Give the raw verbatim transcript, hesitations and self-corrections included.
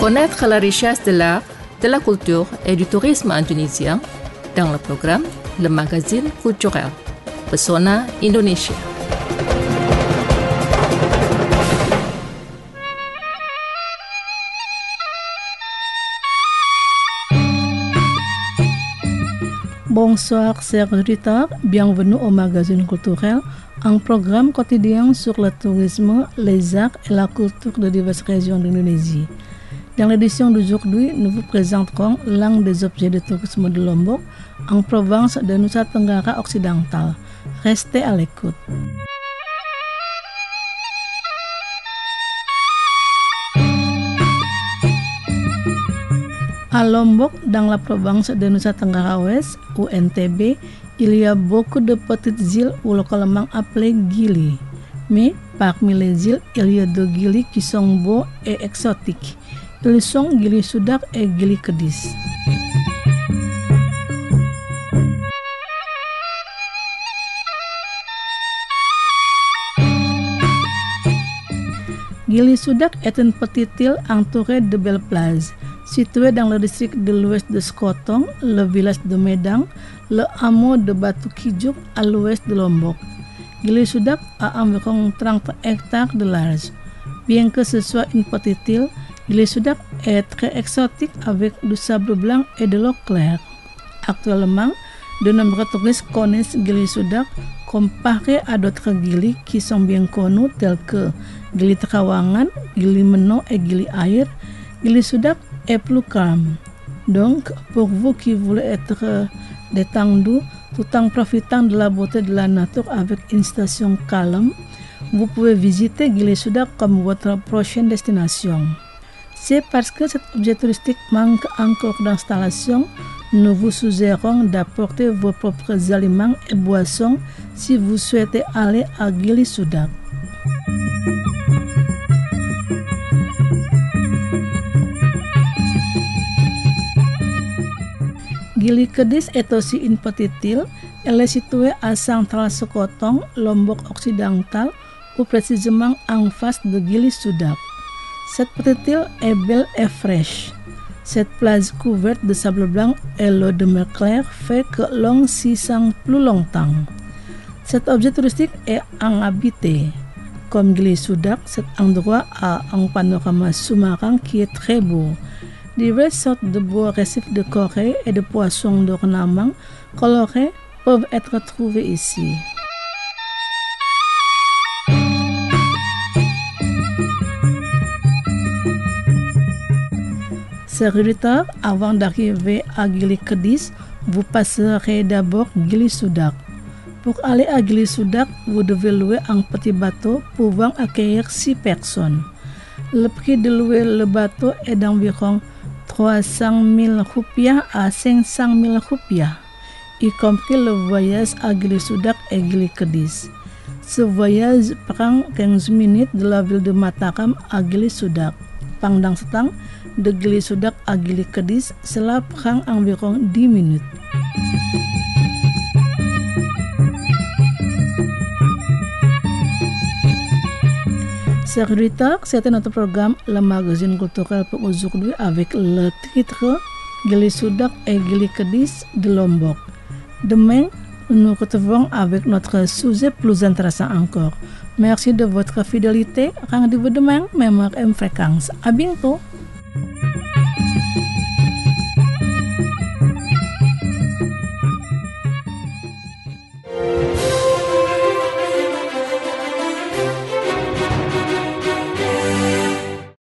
Connaître la richesse de l'art, de la culture et du tourisme indonésien dans le programme Le Magazine Culturel, Pesona Indonesia. Bonsoir chers auditeurs, bienvenue au Magazine Culturel, un programme quotidien sur le tourisme, les arts et la culture de diverses régions d'Indonésie. Dans l'édition d'aujourd'hui, nous vous présenterons l'un des objets de tourisme de Lombok, en province de Nusa Tenggara Occidental. Restez à l'écoute. À Lombok, dans la province de Nusa Tenggara Ouest, ou N T B, il y a beaucoup de petites îles ou localement appelées gili. Mais parmi les îles, il y a deux gili qui sont beaux et exotiques. Ils sont Gili Sudak et Gili Kedis. Gili Sudak est une petite île entourée de belles plages, située dans le district de l'ouest de Skotong, le village de Medang, le hameau de Batu Kijuk à l'ouest de Lombok. Gili Sudak a environ trente hectares de large. Bien que ce soit une petite île, Gili Sudak est très exotique avec du sable blanc et de l'eau claire. Actuellement, de nombreux touristes connaissent Gili Sudak comparé à d'autres gili qui sont bien connus tels que Gili Trawangan, Gili Meno et Gili Air. Gili Sudak est plus calme. Donc, pour vous qui voulez être détendu tout en profitant de la beauté de la nature avec une station calme, vous pouvez visiter Gili Sudak comme votre prochaine destination. C'est parce que cet objet touristique manque encore d'installation, nous vous suggérons d'apporter vos propres aliments et boissons si vous souhaitez aller à Gili Sudak. Gili Kedis est aussi une petite île. Elle est située à Central Sekotong, Lombok Occidental, ou précisément en face de Gili Sudak. Cette petite île est belle et fraîche. Cette plage couverte de sable blanc et l'eau de mer claire fait que l'on s'y sent plus longtemps. Cet objet touristique est inhabité. Comme Gili Sudak, cet endroit a un panorama sous-marin qui est très beau. Diverses sortes de beaux récifs de corail et de poissons d'ornement colorés peuvent être trouvés ici. Chers auditeurs, avant d'arriver à Gili Kedis, vous passerez d'abord Gili Sudak. Pour aller à Gili Sudak, vous devez louer un petit bateau pouvant accueillir six personnes. Le prix de louer le bateau est d'environ trois cent mille rupiah à cinq cent mille rupiah, y compris le voyage à Gili Sudak et Gili Kedis. Ce voyage prend quinze minutes de la ville de Mataram à Gili Sudak. Pendant ce temps, de Gili Sudak à Gili Kedis, cela prend environ dix minutes. Chers auditeurs, c'était notre programme Le Magazine Culturel pour aujourd'hui avec le titre Gili Sudak et Gili Kedis de Lombok. Demain, nous nous retrouvons avec notre sujet plus intéressant encore. Merci de votre fidélité. Rendez-vous demain, même heure et fréquence. À bientôt.